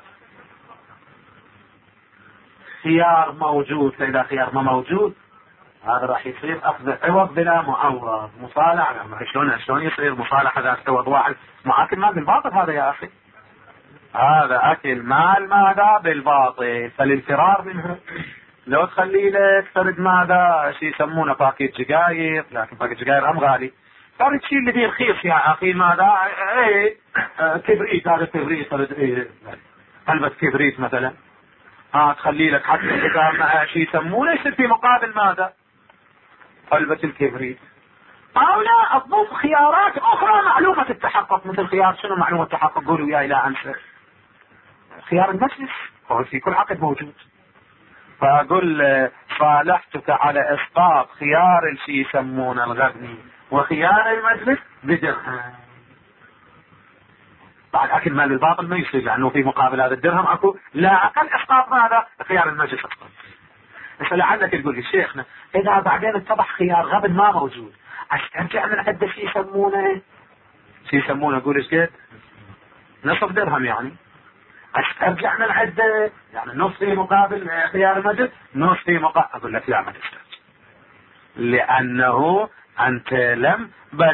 خيار موجود. فاذا خيار ما موجود هذا راح يصير اخذ عوض بلا معوض، مصالحة. شلون يصير مصالحة ذات عوض واحد؟ ما اكل مال بالباطل هذا يا اخي، هذا اكل مال ماذا بالباطل، فللفرار منه لو تخلي لك فرد ماذا شي يسمونه باكيت جقاير، لكن باكيت جقاير هم غالي، فرد شيء اللي فيه رخيص يا اخي ماذا كبريت، هذا كبريت فرد علبة كبريت مثلا، تخلي لك حتى اذا شي يسمونه يصير في مقابل ماذا؟ علبة الكبريت. او لا اضيف خيارات اخرى معلومة التحقق، مثل خيار شنو معلومة التحقق؟ قولوا يا الى انسى خيار المجلس، هو في كل عقد موجود. فاقول صالحتك على اسقاط خيار الشي يسمون الغبن وخيار المجلس بدرهم. بعد اكل مال الباطل ما يصير، لانه في مقابل هذا الدرهم اكو لا اقل اسقاط هذا خيار المجلس اسقط. بس لعلك تقول لي شيخنا اذا بعدين اتضح خيار غبن ما موجود استرجع من عنده شيء يسمونه قول ايش قد نصف درهم، يعني استرجع من عنده يعني نص في مقابل خيار المجلس نص في مقابل. اقول لك لا ما تسترجع، لانه انت لم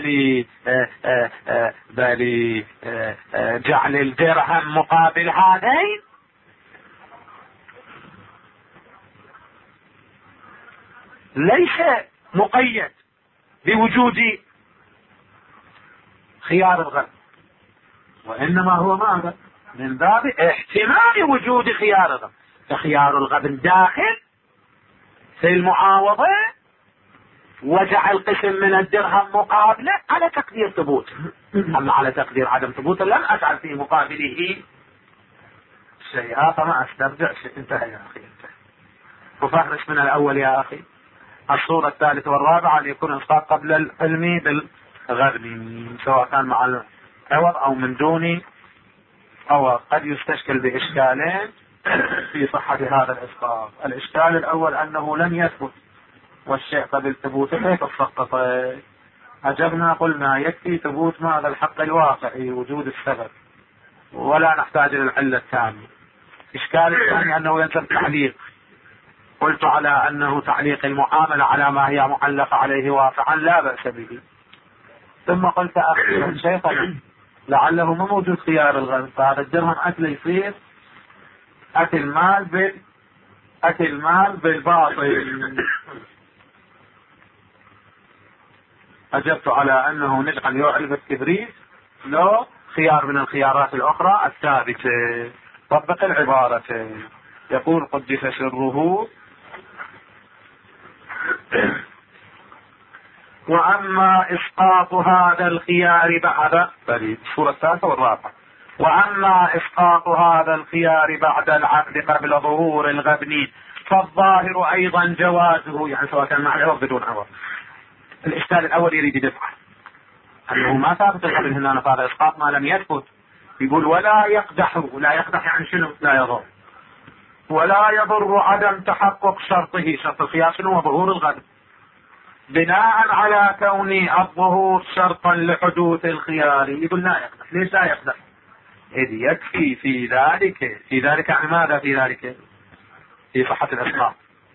بل جعل الدرهم مقابل هذين ليس مقيد بوجود خيار الغبن، وإنما هو ماذا؟ من باب احتمال وجود خيار الغبن. فخيار الغبن داخل في المعاوضة وجعل قسم من الدرهم مقابله على تقدير ثبوت. أما على تقدير عدم ثبوت لم أجعل في مقابله شيئا فما أسترجع شيء. انتهى يا أخي انتهى. وفهرس من الأول يا أخي. الصورة الثالثة والرابعة أن يكون إسقاط قبل العلم بالغبن سواء كان مع العوض أو من دون عوض. قد يستشكل بإشكالين في صحة هذا الإسقاط. الإشكال الأول أنه لم يثبت والشيء قبل ثبوته فسقط. أجبنا قلنا يكفي ثبوت ماذا الحق الواقعي وجود السبب ولا نحتاج للعلة الثانية. إشكال الثاني أنه يلزم تعليق. قلت على أنه تعليق المعاملة على ما هي معلقة عليه واقعا لا بأس به. ثم قلت أخيرا شيخنا لعله ما موجود خيار الغبن فهذا الدرهم أكل يصير أكل مال بالباطل. أجبت على أنه نجعل يعرف الكبريت لو خيار من الخيارات الأخرى الثابتة. طبق العبارة. يقول قدس سره وأما إسقاط هذا الخيار بعد الصورة الثالثة والرابعة. وأما إسقاط هذا الخيار بعد العقد قبل ظهور الغبن فالظاهر أيضا جوازه، يعني سواء كان مع العوض بدون عوض. الإشكال الأول يريد يدفع أنه ما ثابت الغبن هنا فهذا إسقاط ما لم يثبت. يقول ولا يقدح. لا يقدح يعني شنو؟ لا يضر. ولا يضر عدم تحقق شرطه. شرط الخيار شنو؟ هو ظهور الغبن بناء على كون الظهور شرطا لحدوث الخيار. يقول لا يقدح. ليش لا يقدح؟ إذ يكفي في ذلك يعني ماذا في ذلك؟ في صحة الإسقاط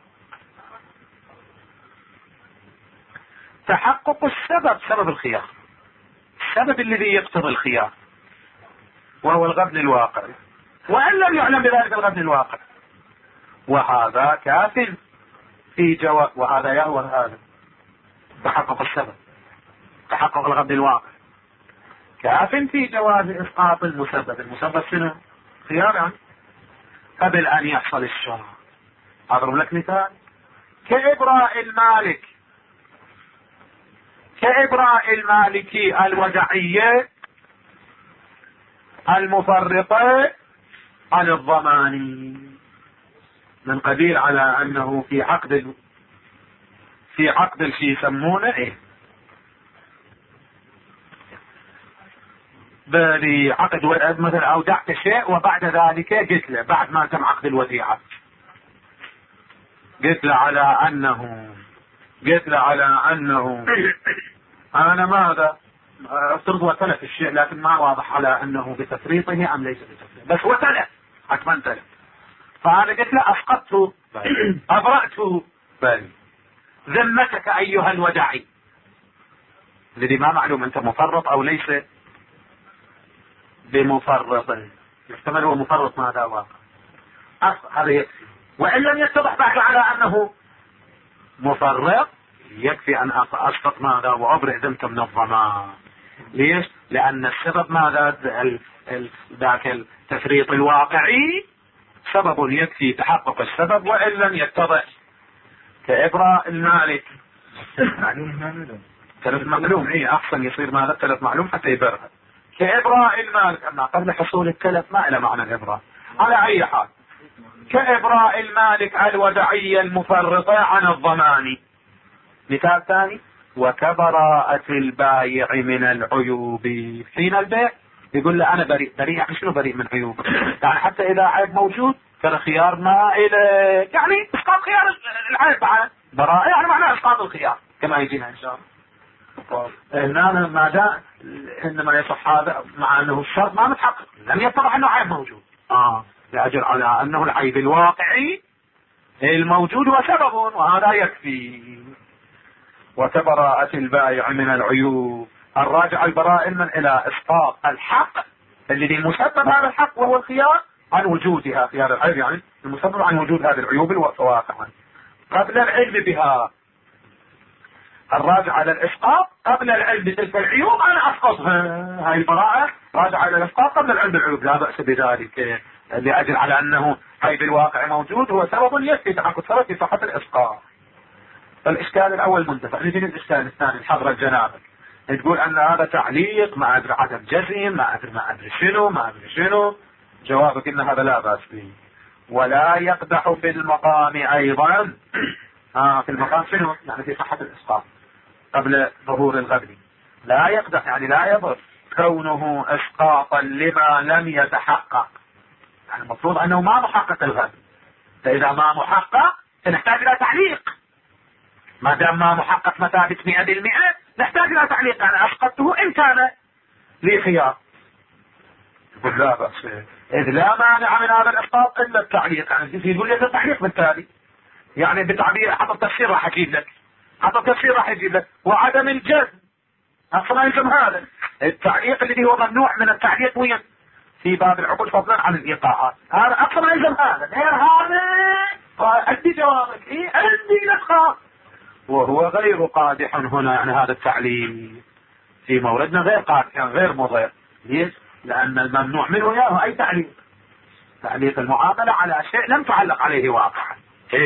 تحقق السبب، سبب الخيار، السبب الذي يقتضي الخيار وهو الغبن الواقع، وأن لم يعلم بذلك الغبن الواقع. وهذا كاف في جواب وهذا يهوى هذا تحقق السبب تحقق الغبن الواقع كاف في جواز إسقاط المسبب. المسبب شنو؟ خيارا قبل أن يحصل الشرع. أضرب لك مثال كإبراء المالكي الودعية المفرقة عن الضمان من قبيل على أنه في عقد الشيء يسمونه بعقد مثلا أودعت شيء وبعد ذلك قلت له بعد ما تم عقد الوديعة قلت له على أنه أنا ماذا افترض وتلف الشيء لكن ما واضح على أنه بتفريطه أم ليس بتفريطه بس وتلف حتما تلف. فأنا قلت له أسقطته أبرأته ذمتك أيها الودعي الذي ما معلوم أنت مفرط أو ليس بمفرط. يحتمل هو مفرط ماذا واقع هذا يكفي. وإن لم يتضح بعد على أنه مفرط يكفي أن أسقط ماذا وأبرئ ذمته من الضمان. ليش؟ لأن السبب ماذا ذاك التفريط الواقعي سبب يكفي تحقق السبب وإن لم يتضح. كإبراء المالك تلف معلوم أحسن يصير ماذا تلف معلوم حتى يبرها. كإبراء المالك أما قبل حصول التلف ما إلى معنى الإبراء. على أي حال كإبراء المالك الودعية المفرطة عن الضمان. مثال ثاني: وكبراءة البايع من العيوب حين البيع. يقول له أنا بريء. بريء يعني شنو بريء من عيوب؟ يعني حتى إذا عيب موجود فالخيار ما إلى يعني إسقاط خيار العيب بعد. براءة يعني معناه إسقاط الخيار كما يجينا إن شاء الله. هنا ما دام إنما يصح هذا مع أنه الشرط ما متحقق، لم يتضح أنه عيب موجود. لأجل على أنه العيب الواقعي الموجود وسبب، وهذا يكفي. وكبراءة البائع من العيوب. الراجع البراء من إلى إسقاط الحق الذي مسبب هذا الحق وهو الخيار عن وجودها، خيار العيب يعني المسبب عن وجود هذه العيوب الواقعة قبل العلم بها. الراجع على الإسقاط قبل العلم بتلك العيوب أنا أسقطها. هاي البراءة راجع على الإسقاط قبل العلم بالعيوب، لا بأس بذلك، لأجل على أنه عيب الواقع موجود هو سبب يكفي تحقق سبب في صحة الإسقاط. فالإشكال الأول منتفع. نجي للإشكال الثاني حضرة جنابك، تقول أن هذا تعليق ما أدري عدم جزم ما أدري شنو. جوابك إن هذا لا بأس به. ولا يقدح في المقام أيضا. في المقام شنو؟ يعني في صحة الإسقاط قبل ظهور الغبن. لا يقدح يعني لا يضر كونه إسقاطا لما لم يتحقق. يعني المفروض أنه ما محقق الغبن، فإذا ما محقق نحتاج إلى تعليق. ما دام ما محقق مثابة 100% نحتاج إلى تعليق. أنا أسقطته إن كان لي خيار. يقول لا بأس، إذ لا مانع من هذا الإسقاط إلا التعليق. يعني يقول لي التعليق بالتالي يعني بتعبير حط التفسير راح يجيب لك وعدم الجزم أصلا يلزم هذا التعليق الذي هو ممنوع من التعليق وين في باب العقود فضلا عن الإيقاعات. هذا أصلا يلزم هذا غير هذا. أدي جوابك أدي لك، وهو غير قادح هنا. يعني هذا التعليق في موردنا غير قادح غير مضير. ليش؟ لأن الممنوع منه ياه أي تعليق المعاملة على شيء لم تعلق عليه واقعا.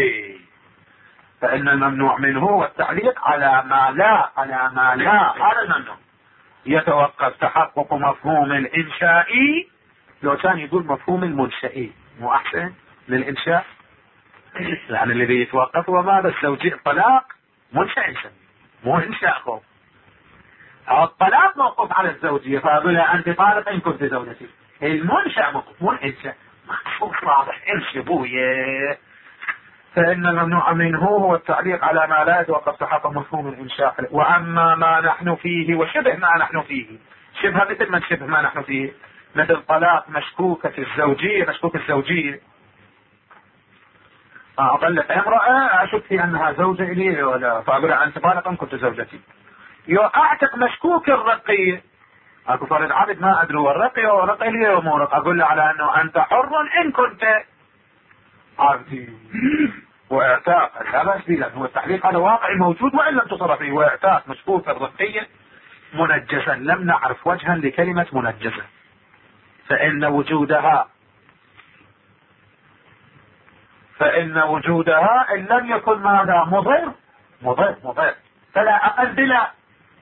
فإن الممنوع منه والتعليق على ما لا هذا الممنوع. يتوقف تحقق مفهوم الإنشائي. لو كان يقول مفهوم المنشئي مو أحسن للإنشاء؟ يعني الذي يتوقف هو ماذا؟ الزوجية الطلاق منشأ مو إنشاء خوف. الطلاق موقف على الزوجية، فأقول لها أنت طالق إن كنت زوجتي. المنشأ موقف مو الإنشاء. مخصوص واضح إنشاء بويه. فإن الممنوع منه هو التعليق على ما لا يتوقف تحقق مفهوم الإنشاء. وأما ما نحن فيه وشبه ما نحن فيه، شبه مثل من شبه ما نحن فيه، مثل طلاق مشكوكة الزوجية. أطلق امرأة أشك في أنها زوجة لي ولا، فأقول أنت طالق إن كنت زوجتي. أعتق مشكوك الرقية، أكو فرد عبد ما أدري والرقي ورقي لي ومورق، أقول له على أنه أنت حر إن كنت عبدي. واعتاق لا بأس به، هو التحقيق على واقع موجود وإن لم تصرف فيه. واعتاق مشكوك الرقية منجسا، لم نعرف وجها لكلمة منجسة، فإن وجودها إن لم يكن ماذا مضر فلا أقل بلا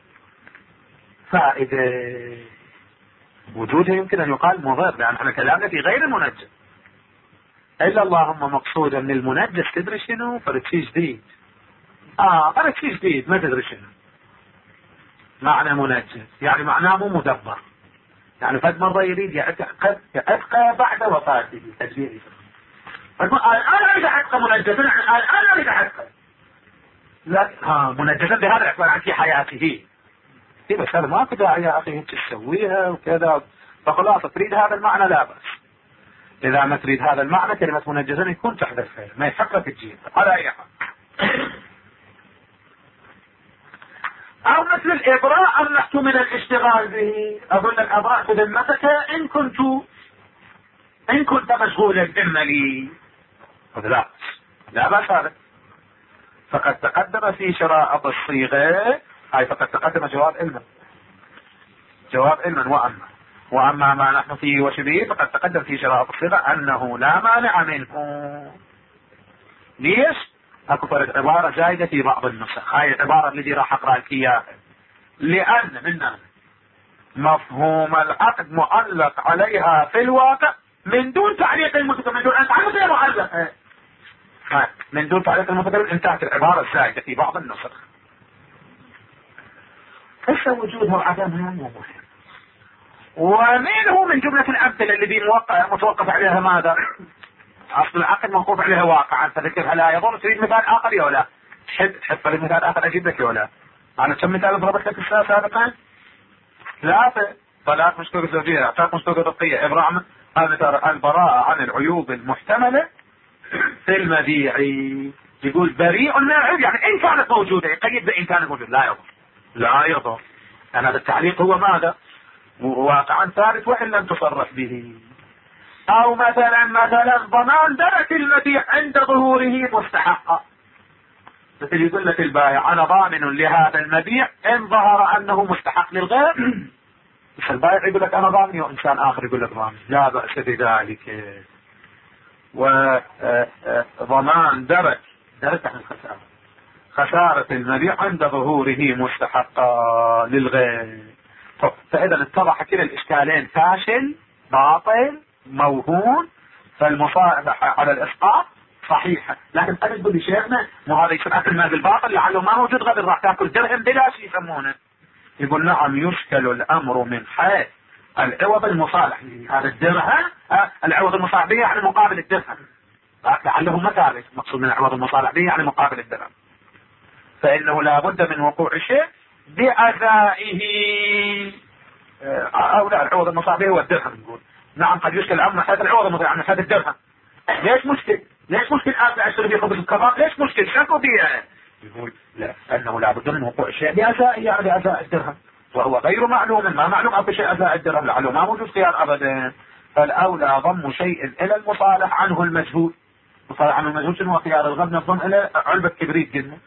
فائدة. وجودها يمكن أن يقال مضر، لأن احنا كلامنا في غير المنجس. إلا اللهم مقصودا من المنجس تدري شنو؟ فرشي جديد. فرشي جديد ما تدري شنو معنى منجس. يعني معناه مو مدبر. يعني فد مرة يريد يعتق بعد وفاته تدبيري. أنا أريد أعتق منجسا، أنا أريد أعتق. لا منجسا بهذا الإعتبار عن في حياته. بس هذا ما كده يا أخي أنت تسويها وكذا. فخلاصة تريد هذا المعنى لا بأس. إذا ما تريد هذا المعنى كلمة منجزا يكون تحذفها، ما يحقق تجيب على أي حال. أو مثل الإبراء أمنحت من الاشتغال به. أقول لك أبرأت ذمتك إن كنت مشغولا ذمة لي. لا بأس هذا. فقد تقدم في شرائط الصيغة، فقد تقدم جواب علما وأما ما نحن فيه وشبيه فقد تقدم في شرائط الصيغة أنه لا مانع منه. ليش؟ أكو فرد عبارة زايدة في بعض النسخ، هاي العبارة التي راح أقرأ لك إياها. لأن مفهوم العقد معلق عليها في الواقع من دون تعليق المتكلم، من دون أن تعلق غير معلق، من دون تعليق المتكلم انتهت العبارة الزائدة في بعض النسخ. ليس وجودها وعدمها مو مهم. ومين هو من جملة الأمثلة الذي متوقف عليها ماذا؟ أصل العقد موقوف عليها واقعا، فذكرها لا يضر. تريد مثال آخر يا ولا؟ تحب مثال آخر أجيب لك يا ولا؟ أنا كم مثال ضربت لك السنة سابقا؟ ثلاثة: طلاق مشترك زوجية، اعتاق مشترك رقية، إبرام البراءة عن العيوب المحتملة في المبيع. يقول بريء من العيوب، يعني إن كانت موجودة، يقيد بإن كانت موجودة لا يضر. لا يضر. أنا بالتعليق هو ماذا؟ واقعا ثابت وإن لم تصرف به. أو مثلا ضمان درك المبيع عند ظهوره مستحقا، مثل يقول لك البائع أنا ضامن لهذا المبيع إن ظهر أنه مستحق للغير. مش البائع يقول لك أنا ضامن وإنسان آخر يقول لك ضامن، لا بأس بذلك. وضمان درك عن خسارة المبيع عند ظهوره مستحقا للغير. فإذا اتضح كده الإشكالين: فاشل، باطل، موهوم. فالمصالحة على الإسقاط صحيحة، لكن قد تقول لي شيخنا مو هذا يصير أكل مال بالباطل، لعله ما موجود غير راح تاكل درهم بلا شيء يسمونه. يقول نعم يشكل الأمر من حيث العوض المصالح. هذا الدرهم العوض المصالح به يعني مقابل الدرهم، لعله ما ثابت. مقصود من العوض المصالح به يعني مقابل الدرهم، فإنه لا بد من وقوع شيء بأدائه. أو لا، العوض المصالح به هو الدرهم. نقول نعم قد يشكل الأمر من حيث العوض المصالح من حيث الدرهم. ليش مشكل؟ أشتري في خبز الكباب، ليش مشكل؟ شكو بيها. يقول لا، أنه لا بد من وقوع شيء بأدائه، يعني أداء الدرهم، وهو غير معلوم. ما معلوم أو شيء أداء الدرهم، لعله ما موجود خيار أبدا. فالأولى ضم شيء إلى المصالح عنه المجهول. مصالح عنه المجهول شنو هو؟ خيار الغبن الضم إلى علبة كبريت جنة.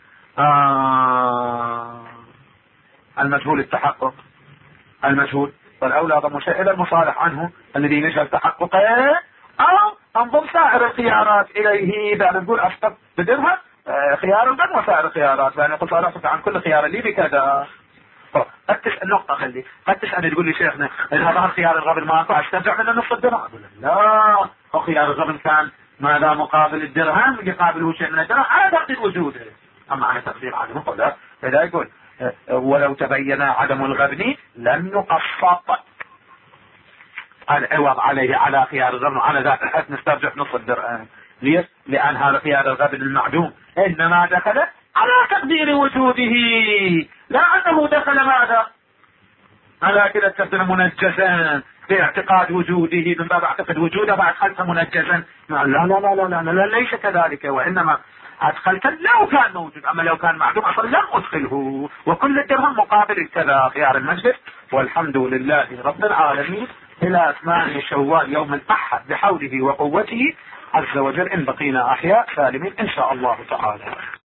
المجهول التحقق، المجهول. فالأولى ضم شيء إلى المصالح عنه الذي نشأ تحققه، أو انضم سائر الخيارات إليه. بعد نقول أشتق بدرهم خيار الغد وسائر الخيارات، لأن يقول صالحك عن كل خيار لي بكذا. فتش النقطة، خلي فتش أن تقول لي شيخنا إذا ظهر خيار الغبن ما أنفع استرجع منه نصف الدرهم. أقول لا، وخيار الغبن كان ماذا مقابل الدرهم، يقابله شيء من الدرهم على تقدير وجوده. أما على تقدير عدمه لا. فإذا يقول ولو تبين عدم الغبن لم يقسط العوض عليه على خيار الغبن على ذات الحد نسترجع نصف الدرهم. ليش؟ لأن هذا خيار الغبن المعدوم إنما دخل على تقدير وجوده، لا أنه دخل ماذا على كده تبدأ منجزا في اعتقاد وجوده من باب اعتقد وجوده بعد خلفه منجزا. لا لا لا لا لا, لا ليس كذلك، وإنما أدخلت لو كان موجود، أما لو كان معدوم أصلا لم أدخله. وكل الدرهم مقابل كذا خيار المجلس. والحمد لله رب العالمين إلى 8 شوال يوم الأحد بحوله وقوته عز وجل، إن بقينا أحياء سالمين إن شاء الله تعالى.